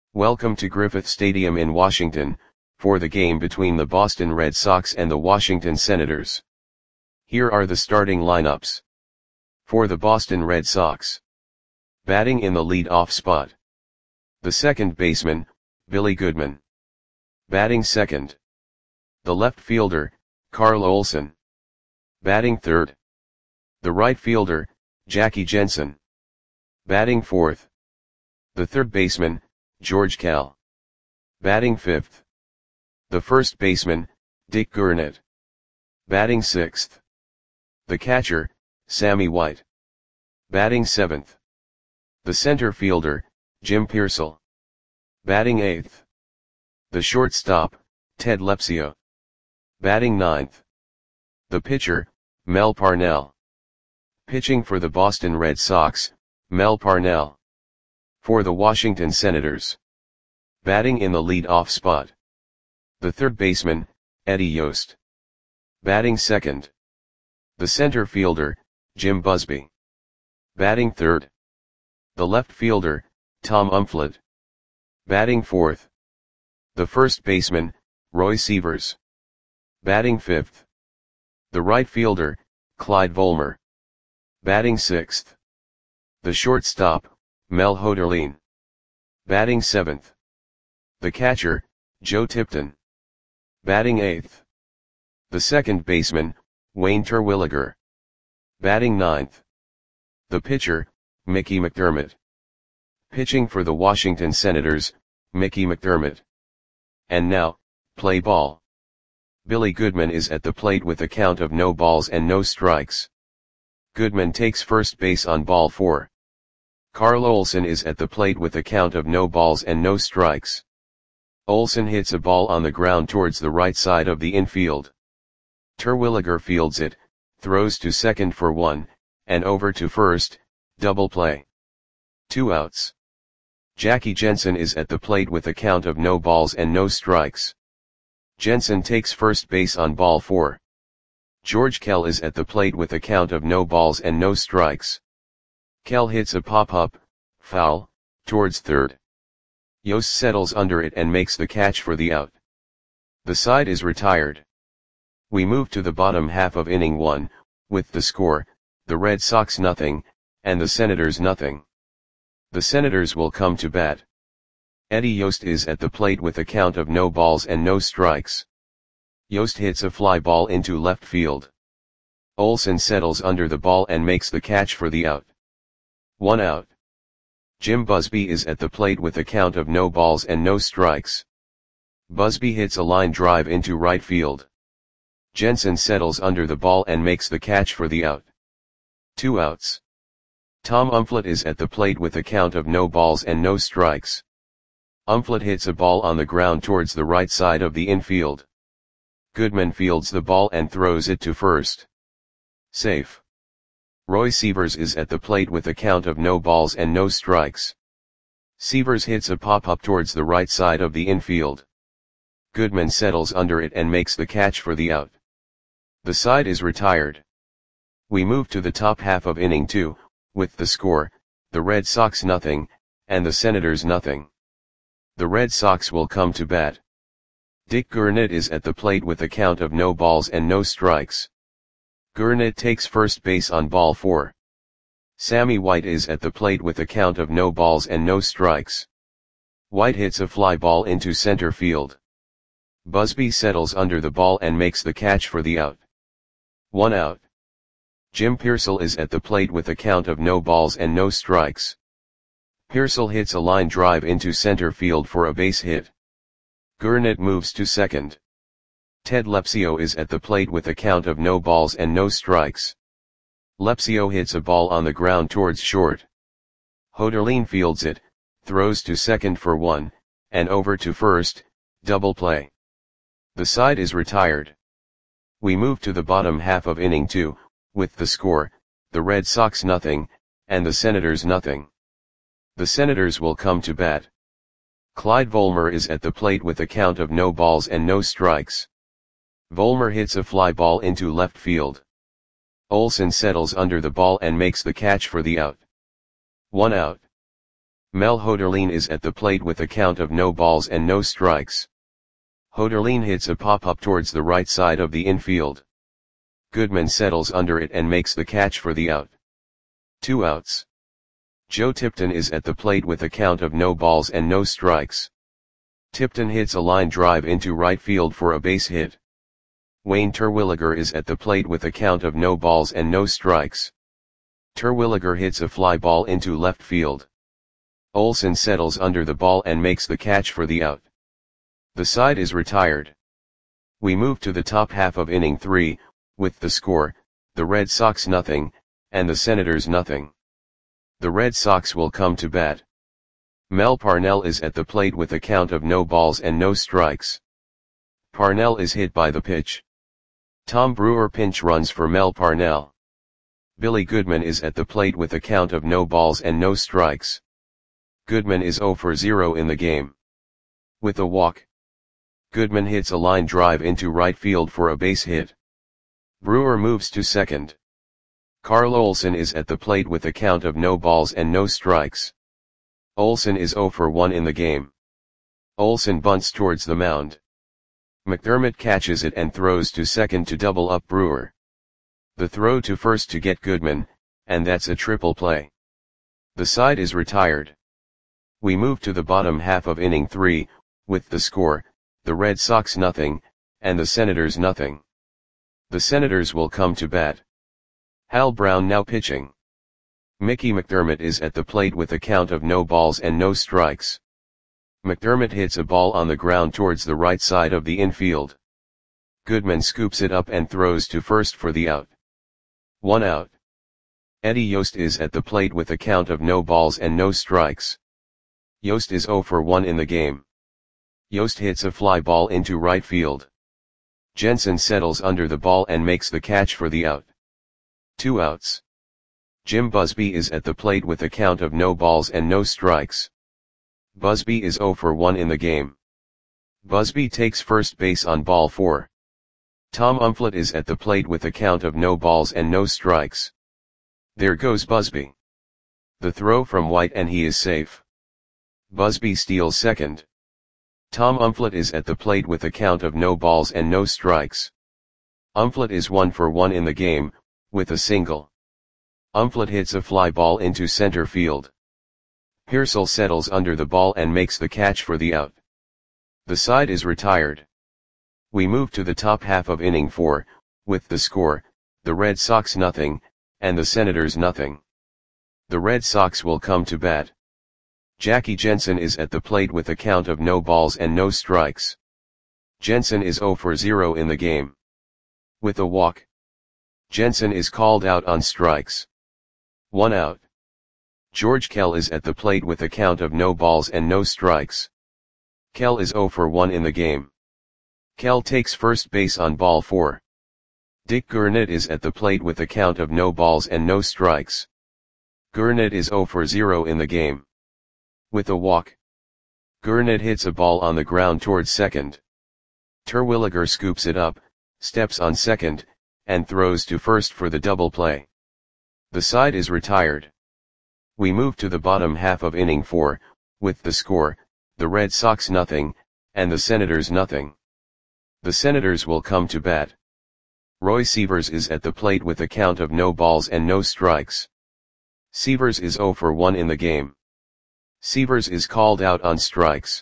Welcome to Griffith Stadium in Washington, for the game between the Boston Red Sox and the Washington Senators. Here are the starting lineups. For the Boston Red Sox. Batting in the lead-off spot. The second baseman, Billy Goodman. Batting second. The left fielder, Carl Olson. Batting third. The right fielder, Jackie Jensen. Batting fourth. The third baseman, George Kell. Batting fifth. The first baseman, Dick Gurnett. Batting sixth. The catcher, Sammy White. Batting seventh. The center fielder, Jim Piersall. Batting eighth. The shortstop, Ted Lepsio. Batting ninth. The pitcher, Mel Parnell. Pitching for the Boston Red Sox, Mel Parnell. For the Washington Senators. Batting in the lead-off spot. The third baseman, Eddie Yost. Batting second. The center fielder, Jim Busby. Batting third. The left fielder, Tom Umflett. Batting fourth. The first baseman, Roy Sievers. Batting fifth. The right fielder, Clyde Volmer. Batting sixth. The shortstop, Mel Hoderlin. Batting seventh. The catcher, Joe Tipton. Batting eighth. The second baseman, Wayne Terwilliger. Batting ninth. The pitcher, Mickey McDermott. Pitching for the Washington Senators, Mickey McDermott. And now, play ball. Billy Goodman is at the plate with a count of no balls and no strikes. Goodman takes first base on ball 4. Carl Olson is at the plate with a count of no balls and no strikes. Olson hits a ball on the ground towards the right side of the infield. Terwilliger fields it, throws to second for 1, and over to first, double play. 2 outs. Jackie Jensen is at the plate with a count of no balls and no strikes. Jensen takes first base on ball 4. George Kell is at the plate with a count of no balls and no strikes. Kell hits a pop-up, foul, towards third. Yost settles under it and makes the catch for the out. The side is retired. We move to the bottom half of inning 1, with the score, the Red Sox nothing, and the Senators nothing. The Senators will come to bat. Eddie Yost is at the plate with a count of no balls and no strikes. Yost hits a fly ball into left field. Olson settles under the ball and makes the catch for the out. 1 out. Jim Busby is at the plate with a count of no balls and no strikes. Busby hits a line drive into right field. Jensen settles under the ball and makes the catch for the out. 2 outs. Tom Umflett is at the plate with a count of no balls and no strikes. Umflett hits a ball on the ground towards the right side of the infield. Goodman fields the ball and throws it to first. Safe. Roy Sievers is at the plate with a count of no balls and no strikes. Sievers hits a pop-up towards the right side of the infield. Goodman settles under it and makes the catch for the out. The side is retired. We move to the top half of inning 2, with the score, the Red Sox nothing, and the Senators nothing. The Red Sox will come to bat. Dick Gurnett is at the plate with a count of no balls and no strikes. Gurnett takes first base on ball 4. Sammy White is at the plate with a count of no balls and no strikes. White hits a fly ball into center field. Busby settles under the ball and makes the catch for the out. 1 out. Jim Piersall is at the plate with a count of no balls and no strikes. Piersall hits a line drive into center field for a base hit. Gurnett moves to second. Ted Lepsio is at the plate with a count of no balls and no strikes. Lepsio hits a ball on the ground towards short. Hoderlin fields it, throws to second for 1, and over to first, double play. The side is retired. We move to the bottom half of inning 2, with the score, the Red Sox nothing, and the Senators nothing. The Senators will come to bat. Clyde Volmer is at the plate with a count of no balls and no strikes. Volmer hits a fly ball into left field. Olson settles under the ball and makes the catch for the out. 1 out. Mel Hoderlin is at the plate with a count of no balls and no strikes. Hoderlin hits a pop-up towards the right side of the infield. Goodman settles under it and makes the catch for the out. 2 outs. Joe Tipton is at the plate with a count of no balls and no strikes. Tipton hits a line drive into right field for a base hit. Wayne Terwilliger is at the plate with a count of no balls and no strikes. Terwilliger hits a fly ball into left field. Olson settles under the ball and makes the catch for the out. The side is retired. We move to the top half of inning 3, with the score, the Red Sox nothing, and the Senators nothing. The Red Sox will come to bat. Mel Parnell is at the plate with a count of no balls and no strikes. Parnell is hit by the pitch. Tom Brewer pinch runs for Mel Parnell. Billy Goodman is at the plate with a count of no balls and no strikes. Goodman is 0 for 0 in the game. With a walk, Goodman hits a line drive into right field for a base hit. Brewer moves to second. Carl Olson is at the plate with a count of no balls and no strikes. Olson is 0 for 1 in the game. Olson bunts towards the mound. McDermott catches it and throws to second to double up Brewer. The throw to first to get Goodman, and that's a triple play. The side is retired. We move to the bottom half of inning 3, with the score, the Red Sox nothing, and the Senators nothing. The Senators will come to bat. Hal Brown now pitching. Mickey McDermott is at the plate with a count of no balls and no strikes. McDermott hits a ball on the ground towards the right side of the infield. Goodman scoops it up and throws to first for the out. 1 out. Eddie Yost is at the plate with a count of no balls and no strikes. Yost is 0 for 1 in the game. Yost hits a fly ball into right field. Jensen settles under the ball and makes the catch for the out. 2 outs. Jim Busby is at the plate with a count of no balls and no strikes. Busby is 0 for 1 in the game. Busby takes first base on ball 4. Tom Umflett is at the plate with a count of no balls and no strikes. There goes Busby. The throw from White and he is safe. Busby steals second. Tom Umflett is at the plate with a count of no balls and no strikes. Umflett is 1 for 1 in the game, with a single. Umflett hits a fly ball into center field. Pearsall settles under the ball and makes the catch for the out. The side is retired. We move to the top half of inning 4, with the score, the Red Sox nothing, and the Senators nothing. The Red Sox will come to bat. Jackie Jensen is at the plate with a count of no balls and no strikes. Jensen is 0 for 0 in the game. With a walk, Jensen is called out on strikes. 1 out. George Kell is at the plate with a count of no balls and no strikes. Kell is 0 for 1 in the game. Kell takes first base on ball 4. Dick Gurnett is at the plate with a count of no balls and no strikes. Gurnett is 0 for 0 in the game. With a walk, Gurnett hits a ball on the ground towards second. Terwilliger scoops it up, steps on second, and throws to first for the double play. The side is retired. We move to the bottom half of inning 4, with the score, the Red Sox nothing, and the Senators nothing. The Senators will come to bat. Roy Sievers is at the plate with a count of no balls and no strikes. Sievers is 0 for 1 in the game. Sievers is called out on strikes.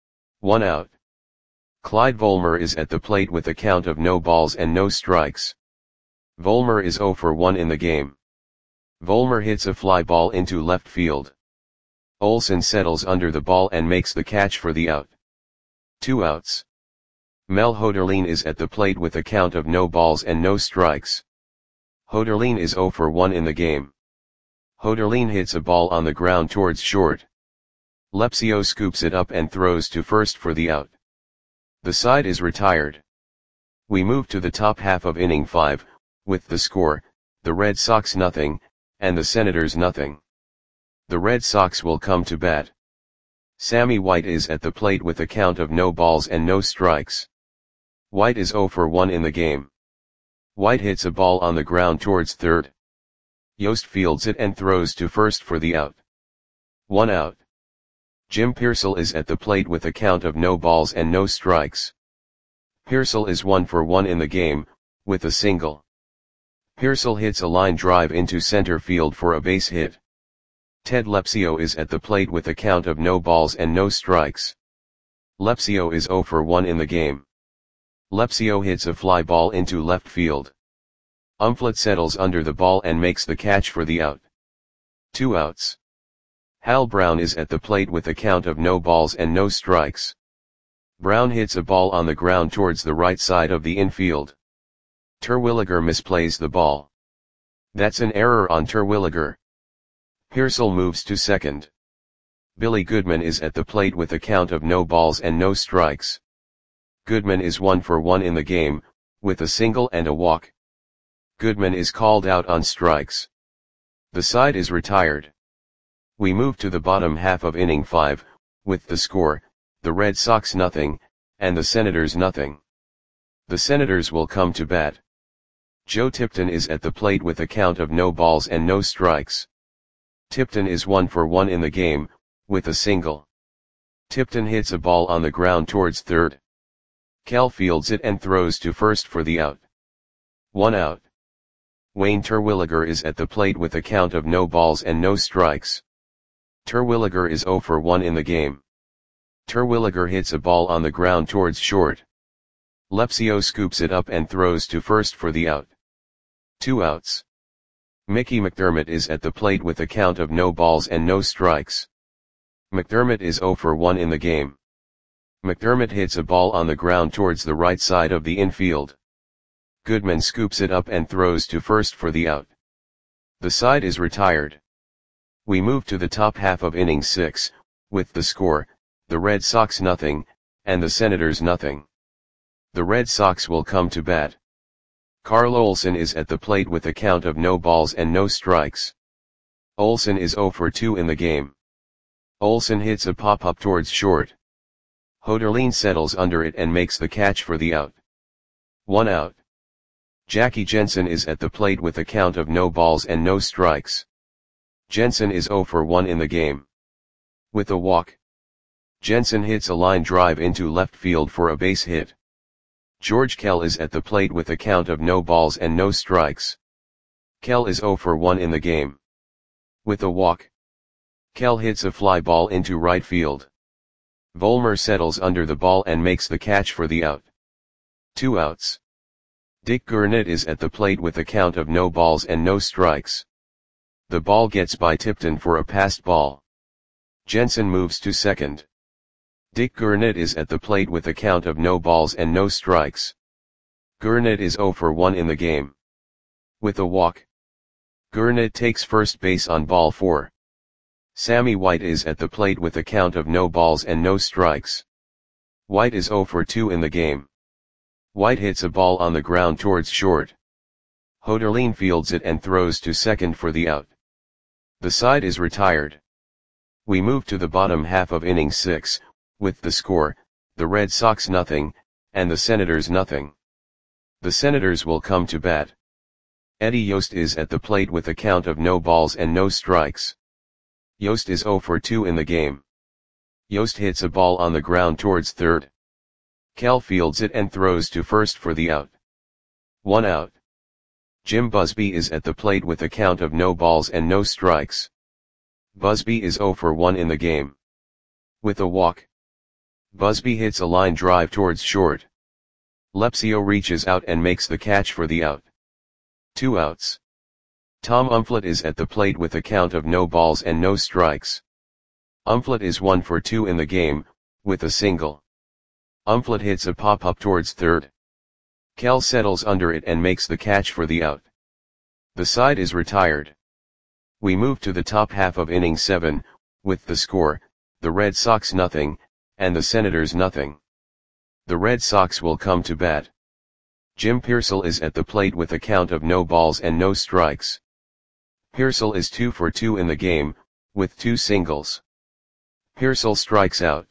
1 out. Clyde Volmer is at the plate with a count of no balls and no strikes. Volmer is 0 for 1 in the game. Volmer hits a fly ball into left field. Olson settles under the ball and makes the catch for the out. 2 outs. Mel Hoderlin is at the plate with a count of no balls and no strikes. Hoderlin is 0 for 1 in the game. Hoderlin hits a ball on the ground towards short. Lepsio scoops it up and throws to first for the out. The side is retired. We move to the top half of inning 5, with the score, the Red Sox nothing, and the Senators nothing. The Red Sox will come to bat. Sammy White is at the plate with a count of no balls and no strikes. White is 0 for 1 in the game. White hits a ball on the ground towards third. Yost fields it and throws to first for the out. 1 out. Jim Pearsall is at the plate with a count of no balls and no strikes. Pearsall is 1 for 1 in the game, with a single. Pearsall hits a line drive into center field for a base hit. Ted Lepsio is at the plate with a count of no balls and no strikes. Lepsio is 0 for 1 in the game. Lepsio hits a fly ball into left field. Umflett settles under the ball and makes the catch for the out. 2 outs. Hal Brown is at the plate with a count of no balls and no strikes. Brown hits a ball on the ground towards the right side of the infield. Terwilliger misplays the ball. That's an error on Terwilliger. Pearsall moves to second. Billy Goodman is at the plate with a count of no balls and no strikes. Goodman is 1 for 1 in the game, with a single and a walk. Goodman is called out on strikes. The side is retired. We move to the bottom half of inning 5, with the score, the Red Sox nothing, and the Senators nothing. The Senators will come to bat. Joe Tipton is at the plate with a count of no balls and no strikes. Tipton is 1 for 1 in the game, with a single. Tipton hits a ball on the ground towards third. Cal fields it and throws to first for the out. 1 out. Wayne Terwilliger is at the plate with a count of no balls and no strikes. Terwilliger is 0 for 1 in the game. Terwilliger hits a ball on the ground towards short. Lepsio scoops it up and throws to first for the out. 2 outs. Mickey McDermott is at the plate with a count of no balls and no strikes. McDermott is 0 for 1 in the game. McDermott hits a ball on the ground towards the right side of the infield. Goodman scoops it up and throws to first for the out. The side is retired. We move to the top half of inning 6, with the score, the Red Sox nothing, and the Senators nothing. The Red Sox will come to bat. Carl Olson is at the plate with a count of no balls and no strikes. Olson is 0 for 2 in the game. Olson hits a pop-up towards short. Hoderline settles under it and makes the catch for the out. 1 out. Jackie Jensen is at the plate with a count of no balls and no strikes. Jensen is 0 for 1 in the game. With a walk. Jensen hits a line drive into left field for a base hit. George Kell is at the plate with a count of no balls and no strikes. Kell is 0 for 1 in the game. With a walk. Kell hits a fly ball into right field. Vollmer settles under the ball and makes the catch for the out. 2 outs. Dick Gurnett is at the plate with a count of no balls and no strikes. The ball gets by Tipton for a passed ball. Jensen moves to second. Dick Gurnett is at the plate with a count of no balls and no strikes. Gurnett is 0 for 1 in the game. With a walk. Gurnett takes first base on ball 4. Sammy White is at the plate with a count of no balls and no strikes. White is 0 for 2 in the game. White hits a ball on the ground towards short. Hoderline fields it and throws to second for the out. The side is retired. We move to the bottom half of inning 6, with the score, the Red Sox nothing, and the Senators nothing. The Senators will come to bat. Eddie Yost is at the plate with a count of no balls and no strikes. Yost is 0 for 2 in the game. Yost hits a ball on the ground towards third. Cal fields it and throws to first for the out. 1 out. Jim Busby is at the plate with a count of no balls and no strikes. Busby is 0 for 1 in the game. With a walk. Busby hits a line drive towards short. Lepsio reaches out and makes the catch for the out. 2 outs. Tom Umflett is at the plate with a count of no balls and no strikes. Umflett is 1 for 2 in the game, with a single. Umflett hits a pop-up towards third. Kell settles under it and makes the catch for the out. The side is retired. We move to the top half of inning 7, with the score, the Red Sox nothing, and the Senators nothing. The Red Sox will come to bat. Jim Pearsall is at the plate with a count of no balls and no strikes. Pearsall is 2 for 2 in the game, with 2 singles. Pearsall strikes out.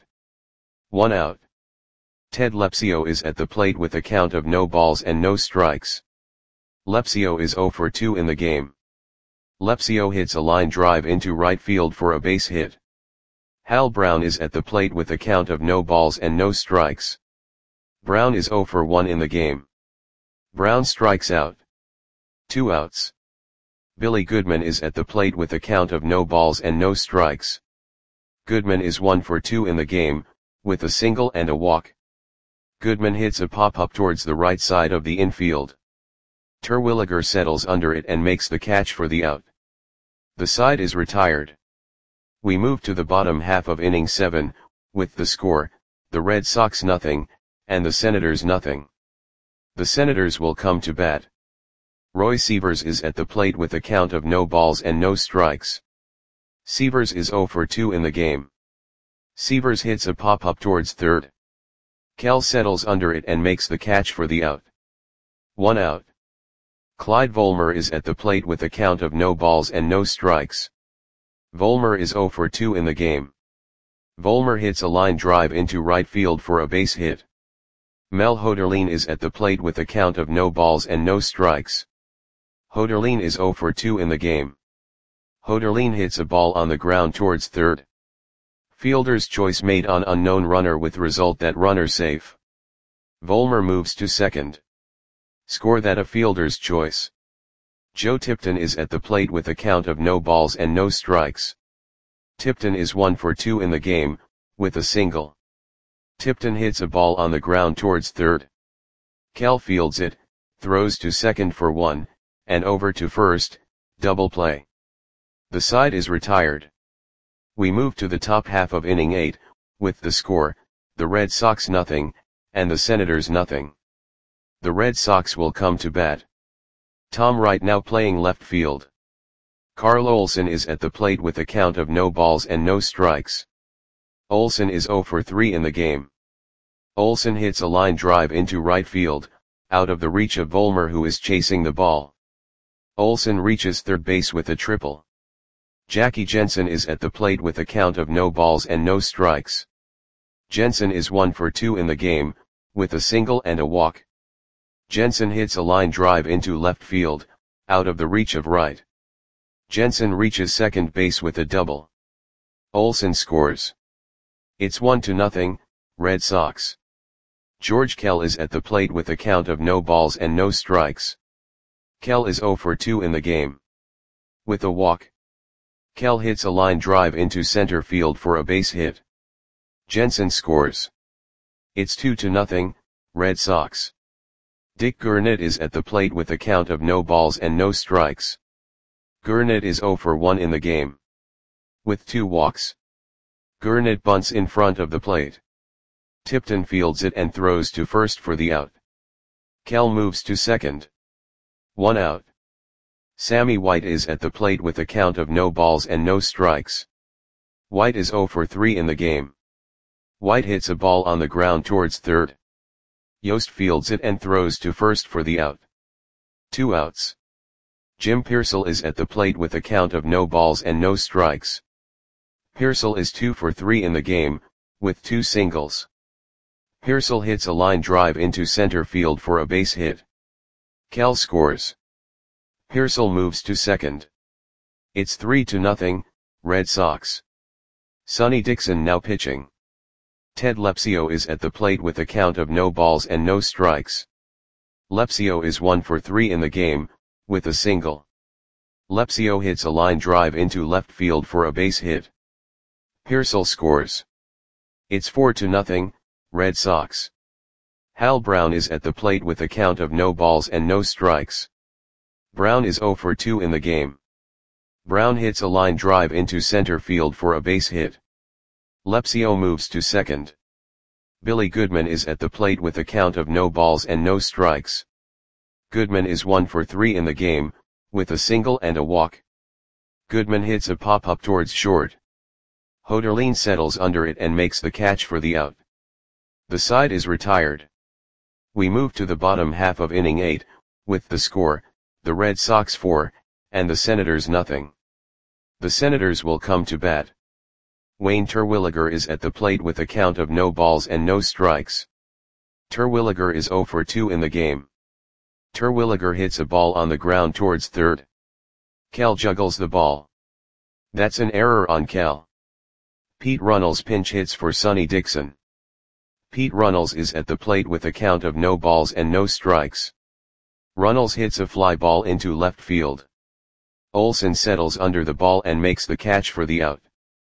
1 out. Ted Lepsio is at the plate with a count of no balls and no strikes. Lepsio is 0 for 2 in the game. Lepsio hits a line drive into right field for a base hit. Hal Brown is at the plate with a count of no balls and no strikes. Brown is 0 for 1 in the game. Brown strikes out. 2 outs. Billy Goodman is at the plate with a count of no balls and no strikes. Goodman is 1 for 2 in the game, with a single and a walk. Goodman hits a pop-up towards the right side of the infield. Terwilliger settles under it and makes the catch for the out. The side is retired. We move to the bottom half of inning 7, with the score, the Red Sox nothing, and the Senators nothing. The Senators will come to bat. Roy Sievers is at the plate with a count of no balls and no strikes. Sievers is 0 for 2 in the game. Sievers hits a pop-up towards third. Kell settles under it and makes the catch for the out. 1 out. Clyde Volmer is at the plate with a count of no balls and no strikes. Volmer is 0 for 2 in the game. Volmer hits a line drive into right field for a base hit. Mel Hoderlin is at the plate with a count of no balls and no strikes. Hoderlin is 0 for 2 in the game. Hoderlin hits a ball on the ground towards third. Fielder's choice made on unknown runner with result that runner safe. Volmer moves to second. Score that a fielder's choice. Joe Tipton is at the plate with a count of no balls and no strikes. Tipton is 1 for 2 in the game, with a single. Tipton hits a ball on the ground towards third. Kell fields it, throws to second for 1, and over to first, double play. The side is retired. We move to the top half of inning 8, with the score, the Red Sox nothing, and the Senators nothing. The Red Sox will come to bat. Tom Wright now playing left field. Carl Olson is at the plate with a count of no balls and no strikes. Olson is 0 for 3 in the game. Olson hits a line drive into right field, out of the reach of Volmer who is chasing the ball. Olson reaches third base with a triple. Jackie Jensen is at the plate with a count of no balls and no strikes. Jensen is 1 for 2 in the game, with a single and a walk. Jensen hits a line drive into left field, out of the reach of right. Jensen reaches second base with a double. Olson scores. It's 1-0, Red Sox. George Kell is at the plate with a count of no balls and no strikes. Kell is 0 for 2 in the game. With a walk. Kell hits a line drive into center field for a base hit. Jensen scores. It's 2-0, Red Sox. Dick Gurnett is at the plate with a count of no balls and no strikes. Gurnett is 0 for 1 in the game. With 2 walks. Gurnett bunts in front of the plate. Tipton fields it and throws to first for the out. Kell moves to second. 1 out. Sammy White is at the plate with a count of no balls and no strikes. White is 0 for 3 in the game. White hits a ball on the ground towards third. Yost fields it and throws to first for the out. 2 outs. Jim Piersall is at the plate with a count of no balls and no strikes. Piersall is 2 for 3 in the game, with 2 singles. Piersall hits a line drive into center field for a base hit. Kell scores. Piersall moves to second. It's 3-0, Red Sox. Sonny Dixon now pitching. Ted Lepsio is at the plate with a count of no balls and no strikes. Lepsio is 1 for 3 in the game, with a single. Lepsio hits a line drive into left field for a base hit. Piersall scores. It's 4-0, Red Sox. Hal Brown is at the plate with a count of no balls and no strikes. Brown is 0 for 2 in the game. Brown hits a line drive into center field for a base hit. Lepsio moves to second. Billy Goodman is at the plate with a count of no balls and no strikes. Goodman is 1 for 3 in the game, with a single and a walk. Goodman hits a pop-up towards short. Hoderlin settles under it and makes the catch for the out. The side is retired. We move to the bottom half of inning 8, with the score, the Red Sox 4, and the Senators nothing. The Senators will come to bat. Wayne Terwilliger is at the plate with a count of no balls and no strikes. Terwilliger is 0 for 2 in the game. Terwilliger hits a ball on the ground towards third. Kell juggles the ball. That's an error on Kell. Pete Runnels pinch hits for Sonny Dixon. Pete Runnels is at the plate with a count of no balls and no strikes. Runnels hits a fly ball into left field. Olson settles under the ball and makes the catch for the out.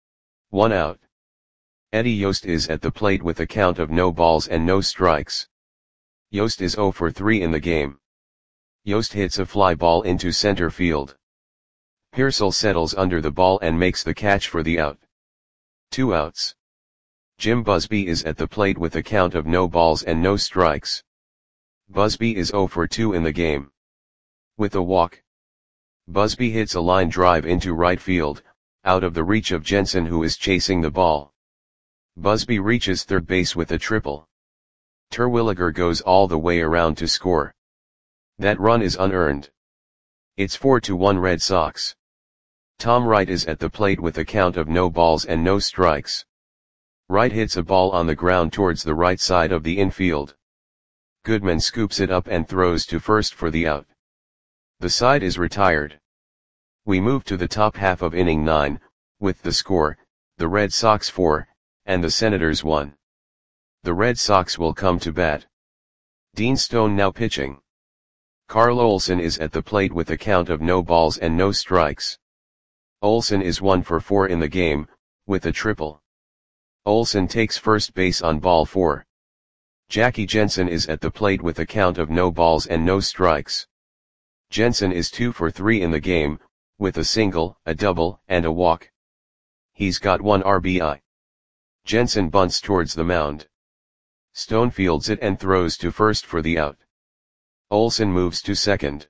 1 out. Eddie Yost is at the plate with a count of no balls and no strikes. Yost is 0 for 3 in the game. Yost hits a fly ball into center field. Pearsall settles under the ball and makes the catch for the out. 2 outs. Jim Busby is at the plate with a count of no balls and no strikes. Busby is 0 for 2 in the game. With a walk, Busby hits a line drive into right field, out of the reach of Jensen, who is chasing the ball. Busby reaches third base with a triple. Terwilliger goes all the way around to score. That run is unearned. It's 4-1 Red Sox. Tom Wright is at the plate with a count of no balls and no strikes. Wright hits a ball on the ground towards the right side of the infield. Goodman scoops it up and throws to first for the out. The side is retired. We move to the top half of inning 9, with the score, the Red Sox 4, and the Senators 1. The Red Sox will come to bat. Dean Stone now pitching. Carl Olson is at the plate with a count of no balls and no strikes. Olson is 1 for 4 in the game, with a triple. Olson takes first base on ball 4. Jackie Jensen is at the plate with a count of no balls and no strikes. Jensen is 2 for 3 in the game, with a single, a double, and a walk. He's got 1 RBI. Jensen bunts towards the mound. Stone fields it and throws to first for the out. Olson moves to second.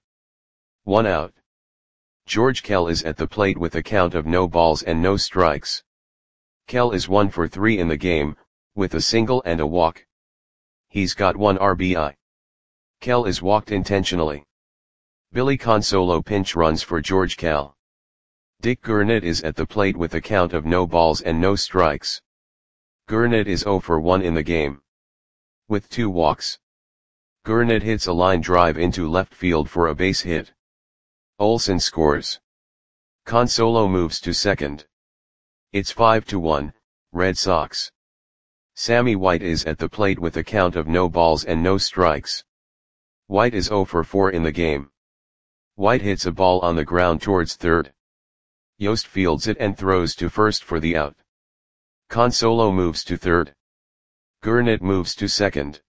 1 out. George Kell is at the plate with a count of no balls and no strikes. Kell is 1 for 3 in the game, with a single and a walk. He's got 1 RBI. Kell is walked intentionally. Billy Consolo pinch runs for George Kell. Dick Gurnett is at the plate with a count of no balls and no strikes. Gurnett is 0 for 1 in the game. With 2 walks. Gurnett hits a line drive into left field for a base hit. Olson scores. Consolo moves to second. It's 5-1, Red Sox. Sammy White is at the plate with a count of no balls and no strikes. White is 0 for 4 in the game. White hits a ball on the ground towards third. Yost fields it and throws to first for the out. Consolo moves to third. Gurnett moves to second.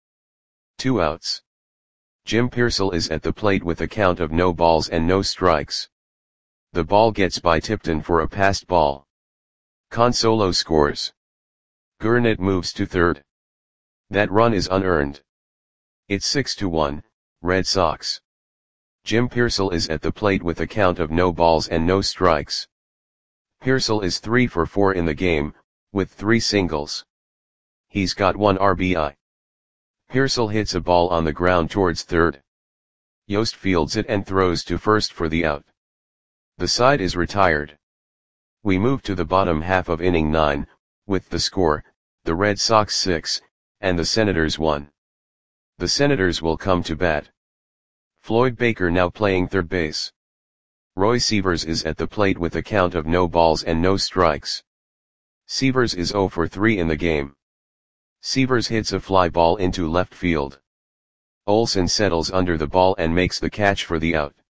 2 outs. Jim Pearsall is at the plate with a count of no balls and no strikes. The ball gets by Tipton for a passed ball. Consolo scores. Gurnett moves to third. That run is unearned. It's 6-1, Red Sox. Jim Pearsall is at the plate with a count of no balls and no strikes. Pearsall is 3 for 4 in the game, with 3 singles. He's got 1 RBI. Pearsall hits a ball on the ground towards third. Yost fields it and throws to first for the out. The side is retired. We move to the bottom half of inning 9, with the score, the Red Sox 6, and the Senators 1. The Senators will come to bat. Floyd Baker now playing third base. Roy Sievers is at the plate with a count of no balls and no strikes. Sievers is 0 for 3 in the game. Sievers hits a fly ball into left field. Olson settles under the ball and makes the catch for the out.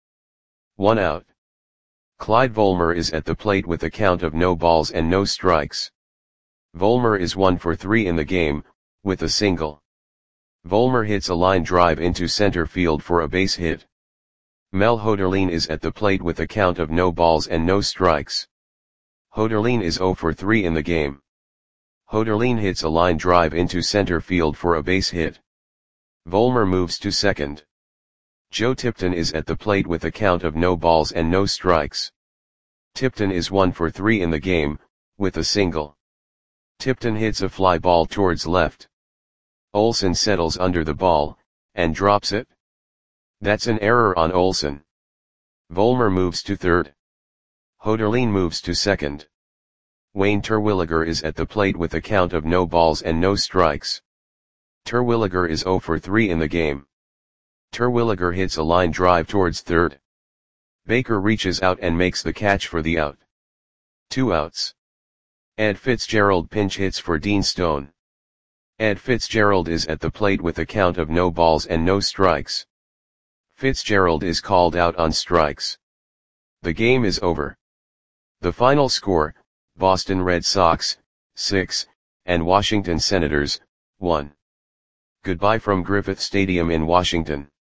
1 out. Clyde Volmer is at the plate with a count of no balls and no strikes. Volmer is 1 for 3 in the game, with a single. Volmer hits a line drive into center field for a base hit. Mel Hoderlin is at the plate with a count of no balls and no strikes. Hoderlin is 0 for 3 in the game. Hoderlin hits a line drive into center field for a base hit. Volmer moves to second. Joe Tipton is at the plate with a count of no balls and no strikes. Tipton is 1 for 3 in the game, with a single. Tipton hits a fly ball towards left. Olson settles under the ball, and drops it. That's an error on Olson. Volmer moves to third. Hoderlin moves to second. Wayne Terwilliger is at the plate with a count of no balls and no strikes. Terwilliger is 0 for 3 in the game. Terwilliger hits a line drive towards third. Baker reaches out and makes the catch for the out. 2 outs. Ed Fitzgerald pinch hits for Dean Stone. Ed Fitzgerald is at the plate with a count of no balls and no strikes. Fitzgerald is called out on strikes. The game is over. The final score, Boston Red Sox, 6, and Washington Senators, 1. Goodbye from Griffith Stadium in Washington.